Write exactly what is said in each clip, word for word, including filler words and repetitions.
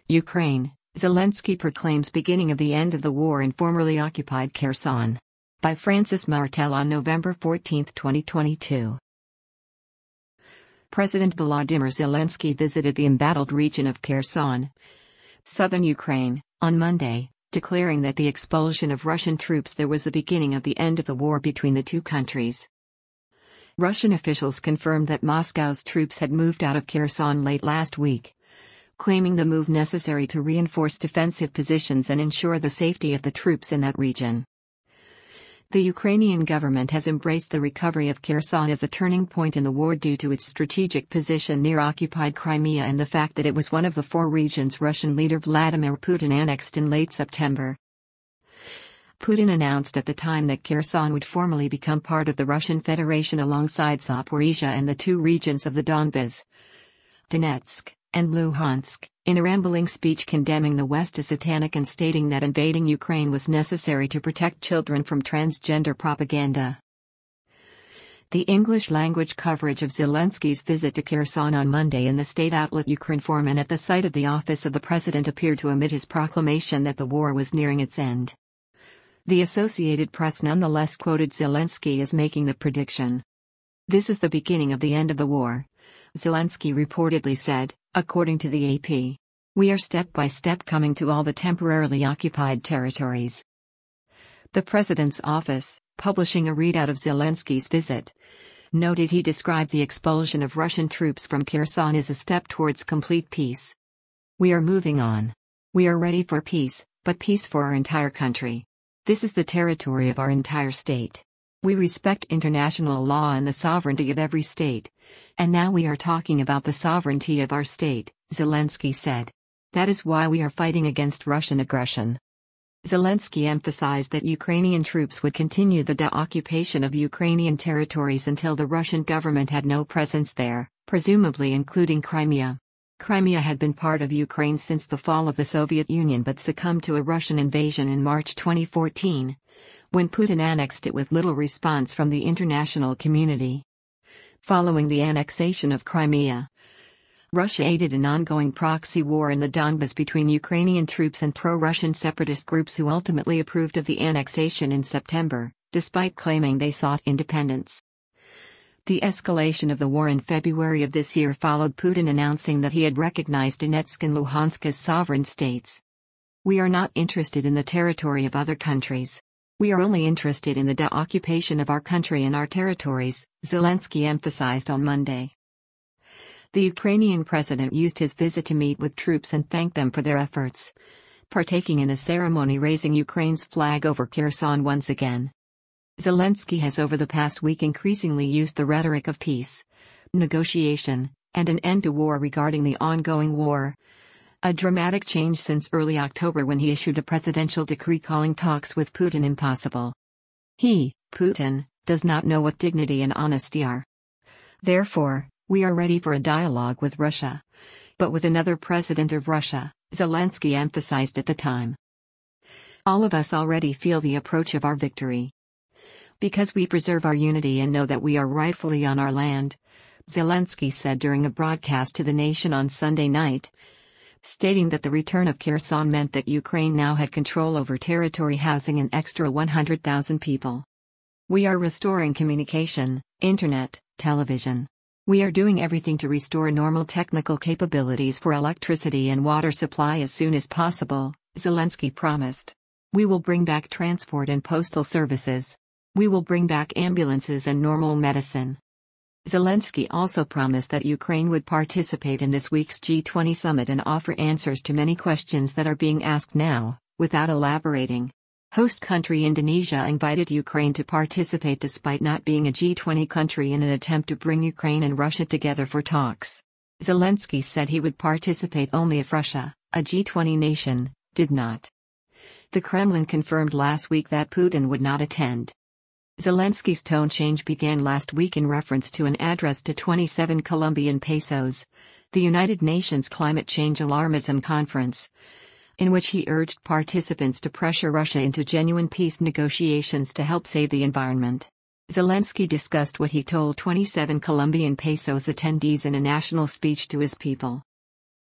Ukraine, Zelensky proclaims beginning of the end of the war in formerly occupied Kherson. By Francis Martel on November fourteenth, twenty twenty-two. President Volodymyr Zelensky visited the embattled region of Kherson, southern Ukraine, on Monday, declaring that the expulsion of Russian troops there was the beginning of the end of the war between the two countries. Russian officials confirmed that Moscow's troops had moved out of Kherson late last week, claiming the move necessary to reinforce defensive positions and ensure the safety of the troops in that region. The Ukrainian government has embraced the recovery of Kherson as a turning point in the war due to its strategic position near occupied Crimea and the fact that it was one of the four regions Russian leader Vladimir Putin annexed in late September. Putin announced at the time that Kherson would formally become part of the Russian Federation alongside Zaporizhia and the two regions of the Donbas, Donetsk, and Luhansk, in a rambling speech condemning the West as satanic and stating that invading Ukraine was necessary to protect children from transgender propaganda. The English-language coverage of Zelensky's visit to Kherson on Monday in the state outlet Ukrinform and at the site of the office of the president appeared to omit his proclamation that the war was nearing its end. The Associated Press nonetheless quoted Zelensky as making the prediction. "This is the beginning of the end of the war," Zelensky reportedly said, according to the A P. "We are step by step coming to all the temporarily occupied territories." The president's office, publishing a readout of Zelensky's visit, noted he described the expulsion of Russian troops from Kherson as a step towards complete peace. "We are moving on. We are ready for peace, but peace for our entire country. This is the territory of our entire state. We respect international law and the sovereignty of every state. And now we are talking about the sovereignty of our state," Zelensky said. "That is why we are fighting against Russian aggression." Zelensky emphasized that Ukrainian troops would continue the de-occupation of Ukrainian territories until the Russian government had no presence there, presumably including Crimea. Crimea had been part of Ukraine since the fall of the Soviet Union but succumbed to a Russian invasion in March twenty fourteen, when Putin annexed it with little response from the international community. Following the annexation of Crimea, Russia aided an ongoing proxy war in the Donbas between Ukrainian troops and pro-Russian separatist groups who ultimately approved of the annexation in September, despite claiming they sought independence. The escalation of the war in February of this year followed Putin announcing that he had recognized Donetsk and Luhansk as sovereign states. "We are not interested in the territory of other countries. We are only interested in the de-occupation of our country and our territories," Zelensky emphasized on Monday. The Ukrainian president used his visit to meet with troops and thank them for their efforts, partaking in a ceremony raising Ukraine's flag over Kherson once again. Zelensky has over the past week increasingly used the rhetoric of peace, negotiation, and an end to war regarding the ongoing war, a dramatic change since early October when he issued a presidential decree calling talks with Putin impossible. He, Putin, does not know what dignity and honesty are. "Therefore, we are ready for a dialogue with Russia, but with another president of Russia," Zelensky emphasized at the time. "All of us already feel the approach of our victory. Because we preserve our unity and know that we are rightfully on our land," Zelensky said during a broadcast to the nation on Sunday night, stating that the return of Kherson meant that Ukraine now had control over territory housing an extra one hundred thousand people. "We are restoring communication, internet, television. We are doing everything to restore normal technical capabilities for electricity and water supply as soon as possible," Zelensky promised. "We will bring back transport and postal services. We will bring back ambulances and normal medicine." Zelensky also promised that Ukraine would participate in this week's G twenty summit and offer answers to many questions that are being asked now, without elaborating. Host country Indonesia invited Ukraine to participate despite not being a G twenty country in an attempt to bring Ukraine and Russia together for talks. Zelensky said he would participate only if Russia, a G twenty nation, did not. The Kremlin confirmed last week that Putin would not attend. Zelensky's tone change began last week in reference to an address to twenty-seven Colombian pesos, the United Nations Climate Change Alarmism Conference, in which he urged participants to pressure Russia into genuine peace negotiations to help save the environment. Zelensky discussed what he told twenty-seven Colombian pesos attendees in a national speech to his people.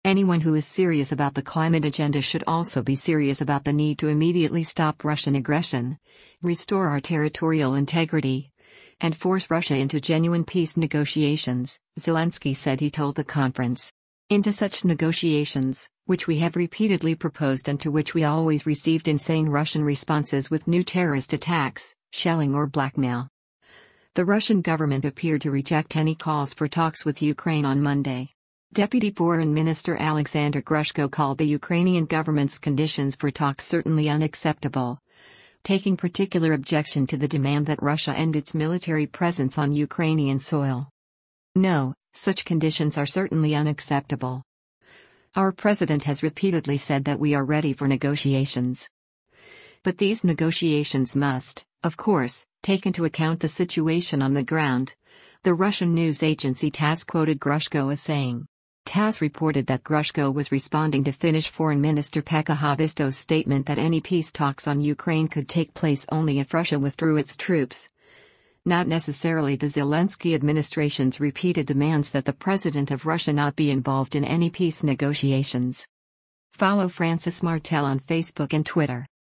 Anyone who is serious about the climate agenda should also be serious about the need to immediately stop Russian aggression, restore our territorial integrity, and force Russia into genuine peace negotiations, Zelensky said. He told the conference. Into such negotiations, which we have repeatedly proposed and to which we always received insane Russian responses with new terrorist attacks, shelling or blackmail. The Russian government appeared to reject any calls for talks with Ukraine on Monday. Deputy Foreign Minister Alexander Grushko called the Ukrainian government's conditions for talks certainly unacceptable, taking particular objection to the demand that Russia end its military presence on Ukrainian soil. No, such conditions are certainly unacceptable. Our president has repeatedly said that we are ready for negotiations. But these negotiations must, of course, take into account the situation on the ground, the Russian news agency TASS quoted Grushko as saying. TASS reported that Grushko was responding to Finnish Foreign Minister Pekka Haavisto's statement that any peace talks on Ukraine could take place only if Russia withdrew its troops. Not necessarily the Zelensky administration's repeated demands that the president of Russia not be involved in any peace negotiations. Follow Francis Martel on Facebook and Twitter.